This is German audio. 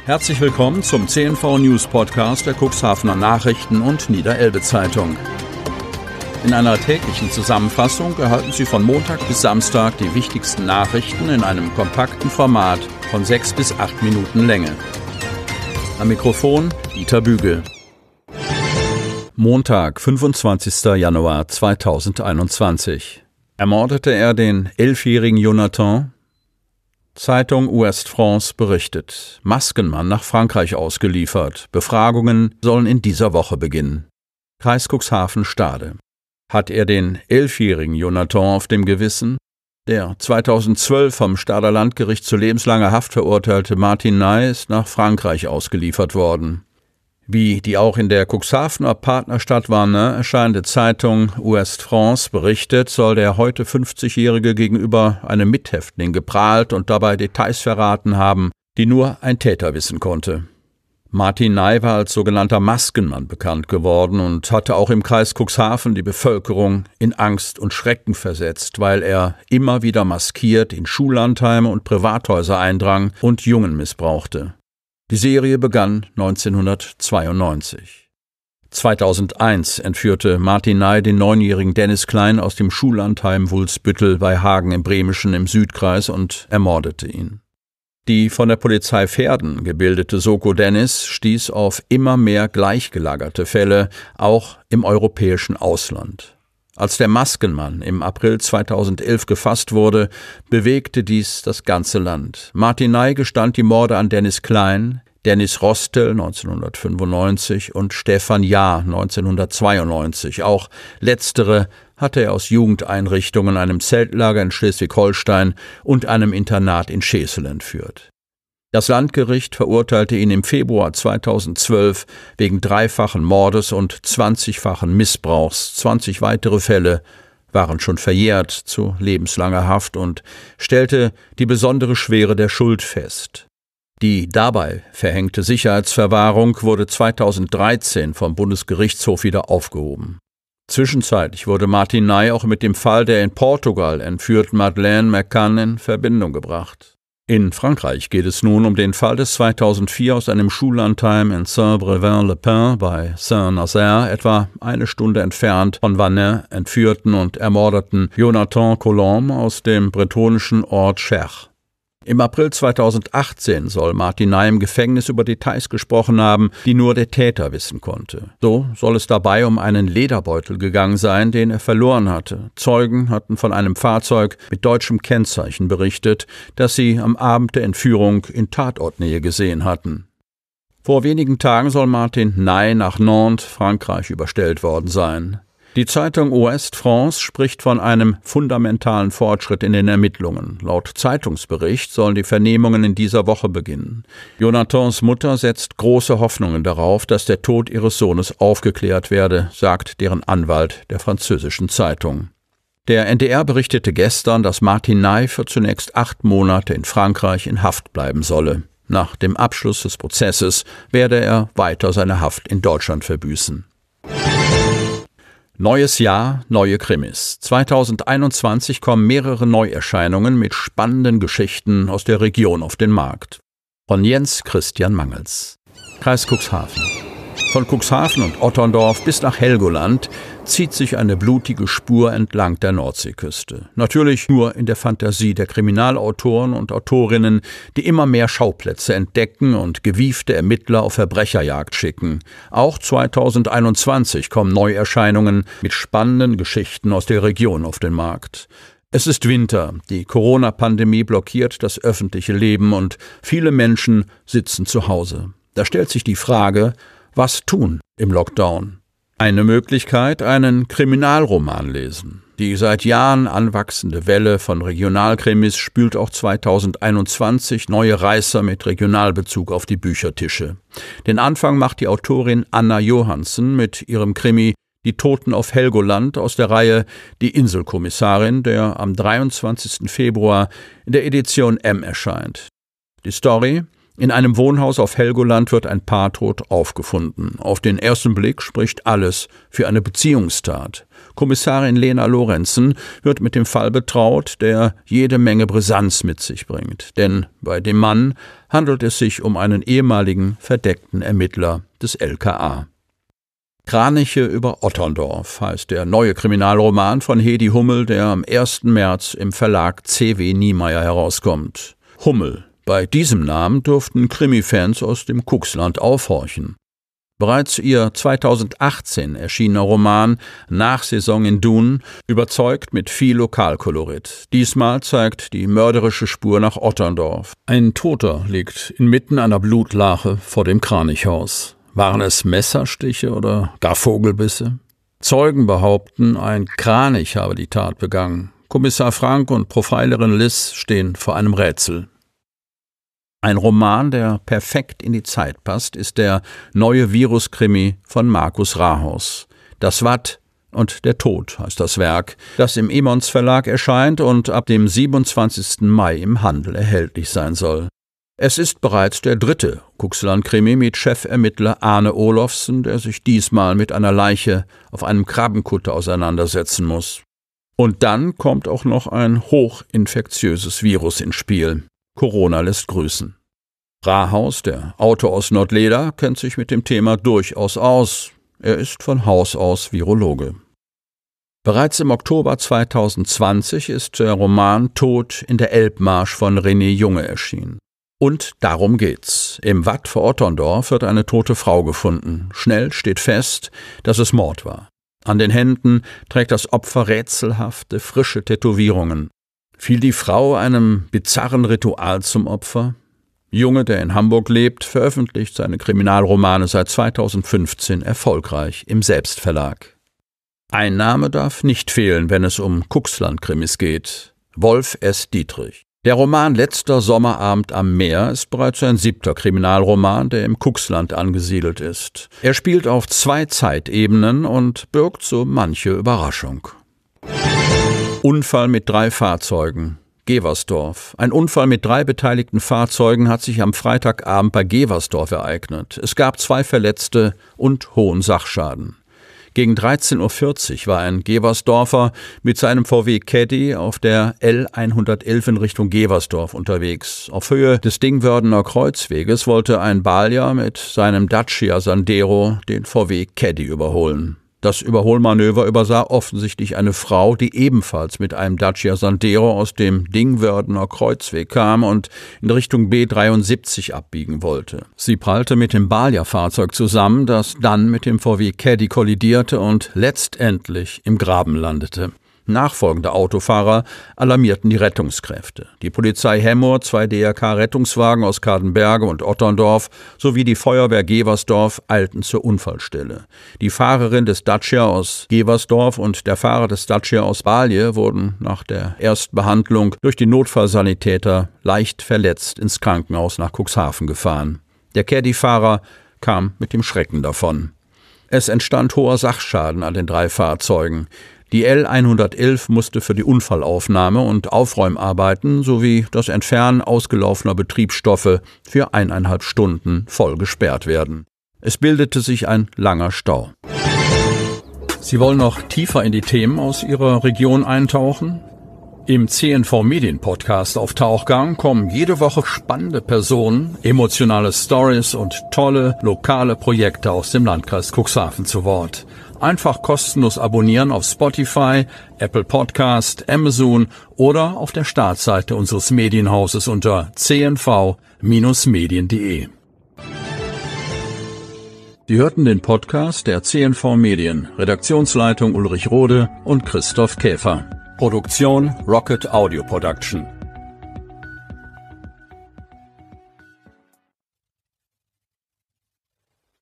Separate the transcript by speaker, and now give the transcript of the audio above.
Speaker 1: Herzlich willkommen zum CNV News Podcast der Cuxhavener Nachrichten und Niederelbe Zeitung. In einer täglichen Zusammenfassung erhalten Sie von Montag bis Samstag die wichtigsten Nachrichten in einem kompakten Format von 6 bis 8 Minuten Länge. Am Mikrofon Dieter Bügel. Montag, 25. Januar 2021. Ermordete er den 11-jährigen Jonathan? Zeitung Ouest France berichtet. Maskenmann nach Frankreich ausgeliefert. Befragungen sollen in dieser Woche beginnen. Kreis Cuxhaven-Stade. Hat er den 11-jährigen Jonathan auf dem Gewissen? Der 2012 vom Stader Landgericht zu lebenslanger Haft verurteilte Martin Ney ist nach Frankreich ausgeliefert worden. Wie die auch in der Cuxhavener Partnerstadt Vannes erscheinende Zeitung Ouest France berichtet, soll der heute 50-Jährige gegenüber einem Mithäftling geprahlt und dabei Details verraten haben, die nur ein Täter wissen konnte. Martin Ney war als sogenannter Maskenmann bekannt geworden und hatte auch im Kreis Cuxhaven die Bevölkerung in Angst und Schrecken versetzt, weil er immer wieder maskiert in Schullandheime und Privathäuser eindrang und Jungen missbrauchte. Die Serie begann 1992. 2001 entführte Martin Ney den 9-jährigen Dennis Klein aus dem Schullandheim Wulsbüttel bei Hagen im Bremischen im Südkreis und ermordete ihn. Die von der Polizei Verden gebildete Soko Dennis stieß auf immer mehr gleichgelagerte Fälle, auch im europäischen Ausland. Als der Maskenmann im April 2011 gefasst wurde, bewegte dies das ganze Land. Martin Ney gestand die Morde an Dennis Klein, Dennis Rostel 1995 und Stefan Jahr 1992. Auch letztere hatte er aus Jugendeinrichtungen, einem Zeltlager in Schleswig-Holstein und einem Internat in Schesel entführt. Das Landgericht verurteilte ihn im Februar 2012 wegen 3-fachen Mordes und 20-fachen Missbrauchs. 20 weitere Fälle waren schon verjährt zu lebenslanger Haft und stellte die besondere Schwere der Schuld fest. Die dabei verhängte Sicherheitsverwahrung wurde 2013 vom Bundesgerichtshof wieder aufgehoben. Zwischenzeitlich wurde Martin Ney auch mit dem Fall der in Portugal entführten Madeleine McCann in Verbindung gebracht. In Frankreich geht es nun um den Fall des 2004 aus einem Schullandheim in Saint-Brevin-le-Pin bei Saint-Nazaire, etwa eine Stunde entfernt von Vannes, entführten und ermordeten Jonathan Colombe aus dem bretonischen Ort Cher. Im April 2018 soll Martin Ney im Gefängnis über Details gesprochen haben, die nur der Täter wissen konnte. So soll es dabei um einen Lederbeutel gegangen sein, den er verloren hatte. Zeugen hatten von einem Fahrzeug mit deutschem Kennzeichen berichtet, das sie am Abend der Entführung in Tatortnähe gesehen hatten. Vor wenigen Tagen soll Martin Ney nach Nantes, Frankreich, überstellt worden sein. Die Zeitung Ouest France spricht von einem fundamentalen Fortschritt in den Ermittlungen. Laut Zeitungsbericht sollen die Vernehmungen in dieser Woche beginnen. Jonathans Mutter setzt große Hoffnungen darauf, dass der Tod ihres Sohnes aufgeklärt werde, sagt deren Anwalt der französischen Zeitung. Der NDR berichtete gestern, dass Martin Ney für zunächst 8 Monate in Frankreich in Haft bleiben solle. Nach dem Abschluss des Prozesses werde er weiter seine Haft in Deutschland verbüßen. Neues Jahr, neue Krimis. 2021 kommen mehrere Neuerscheinungen mit spannenden Geschichten aus der Region auf den Markt. Von Jens Christian Mangels. Kreis Cuxhaven. Von Cuxhaven und Otterndorf bis nach Helgoland zieht sich eine blutige Spur entlang der Nordseeküste. Natürlich nur in der Fantasie der Kriminalautoren und Autorinnen, die immer mehr Schauplätze entdecken und gewiefte Ermittler auf Verbrecherjagd schicken. Auch 2021 kommen Neuerscheinungen mit spannenden Geschichten aus der Region auf den Markt. Es ist Winter, die Corona-Pandemie blockiert das öffentliche Leben und viele Menschen sitzen zu Hause. Da stellt sich die Frage, was tun im Lockdown? Eine Möglichkeit, einen Kriminalroman lesen. Die seit Jahren anwachsende Welle von Regionalkrimis spült auch 2021 neue Reißer mit Regionalbezug auf die Büchertische. Den Anfang macht die Autorin Anna Johansen mit ihrem Krimi Die Toten auf Helgoland aus der Reihe Die Inselkommissarin, der am 23. Februar in der Edition M erscheint. Die Story: In einem Wohnhaus auf Helgoland wird ein Paar tot aufgefunden. Auf den ersten Blick spricht alles für eine Beziehungstat. Kommissarin Lena Lorenzen wird mit dem Fall betraut, der jede Menge Brisanz mit sich bringt. Denn bei dem Mann handelt es sich um einen ehemaligen verdeckten Ermittler des LKA. Kraniche über Otterndorf heißt der neue Kriminalroman von Hedi Hummel, der am 1. März im Verlag C.W. Niemeyer herauskommt. Hummel. Bei diesem Namen dürften Krimi-Fans aus dem Kuxland aufhorchen. Bereits ihr 2018 erschienener Roman Nachsaison in Dun überzeugt mit viel Lokalkolorit. Diesmal zeigt die mörderische Spur nach Otterndorf. Ein Toter liegt inmitten einer Blutlache vor dem Kranichhaus. Waren es Messerstiche oder gar Vogelbisse? Zeugen behaupten, ein Kranich habe die Tat begangen. Kommissar Frank und Profilerin Liz stehen vor einem Rätsel. Ein Roman, der perfekt in die Zeit passt, ist der neue Viruskrimi von Markus Rahaus. Das Watt und der Tod heißt das Werk, das im Emons Verlag erscheint und ab dem 27. Mai im Handel erhältlich sein soll. Es ist bereits der 3. Kuxland-Krimi mit Chefermittler Arne Olofsen, der sich diesmal mit einer Leiche auf einem Krabbenkutter auseinandersetzen muss. Und dann kommt auch noch ein hochinfektiöses Virus ins Spiel. Corona lässt grüßen. Rahaus, der Autor aus Nordleda, kennt sich mit dem Thema durchaus aus. Er ist von Haus aus Virologe. Bereits im Oktober 2020 ist der Roman Tod in der Elbmarsch von René Junge erschienen. Und darum geht's. Im Watt vor Otterndorf wird eine tote Frau gefunden. Schnell steht fest, dass es Mord war. An den Händen trägt das Opfer rätselhafte, frische Tätowierungen. Fiel die Frau einem bizarren Ritual zum Opfer? Junge, der in Hamburg lebt, veröffentlicht seine Kriminalromane seit 2015 erfolgreich im Selbstverlag. Ein Name darf nicht fehlen, wenn es um Kuxland-Krimis geht. Wolf S. Dietrich. Der Roman Letzter Sommerabend am Meer ist bereits sein 7. Kriminalroman, der im Kuxland angesiedelt ist. Er spielt auf 2 Zeitebenen und birgt so manche Überraschung. Unfall mit 3 Fahrzeugen. Geversdorf. Ein Unfall mit 3 beteiligten Fahrzeugen hat sich am Freitagabend bei Geversdorf ereignet. Es gab 2 Verletzte und hohen Sachschaden. Gegen 13:40 Uhr war ein Geversdorfer mit seinem VW Caddy auf der L111 in Richtung Geversdorf unterwegs. Auf Höhe des Dingwördener Kreuzweges wollte ein Balja mit seinem Dacia Sandero den VW Caddy überholen. Das Überholmanöver übersah offensichtlich eine Frau, die ebenfalls mit einem Dacia Sandero aus dem Dingwördener Kreuzweg kam und in Richtung B73 abbiegen wollte. Sie prallte mit dem Balja-Fahrzeug zusammen, das dann mit dem VW Caddy kollidierte und letztendlich im Graben landete. Nachfolgende Autofahrer alarmierten die Rettungskräfte. Die Polizei Hemmoor, 2 DRK-Rettungswagen aus Kadenberge und Otterndorf sowie die Feuerwehr Geversdorf eilten zur Unfallstelle. Die Fahrerin des Dacia aus Geversdorf und der Fahrer des Dacia aus Balje wurden nach der Erstbehandlung durch die Notfallsanitäter leicht verletzt ins Krankenhaus nach Cuxhaven gefahren. Der Caddy-Fahrer kam mit dem Schrecken davon. Es entstand hoher Sachschaden an den 3 Fahrzeugen. Die L111 musste für die Unfallaufnahme und Aufräumarbeiten sowie das Entfernen ausgelaufener Betriebsstoffe für 1,5 Stunden voll gesperrt werden. Es bildete sich ein langer Stau. Sie wollen noch tiefer in die Themen aus Ihrer Region eintauchen? Im CNV Medien Podcast auf Tauchgang kommen jede Woche spannende Personen, emotionale Stories und tolle lokale Projekte aus dem Landkreis Cuxhaven zu Wort. Einfach kostenlos abonnieren auf Spotify, Apple Podcast, Amazon oder auf der Startseite unseres Medienhauses unter cnv-medien.de. Sie hörten den Podcast der CNV Medien, Redaktionsleitung Ulrich Rode und Christoph Käfer. Produktion Rocket Audio Production.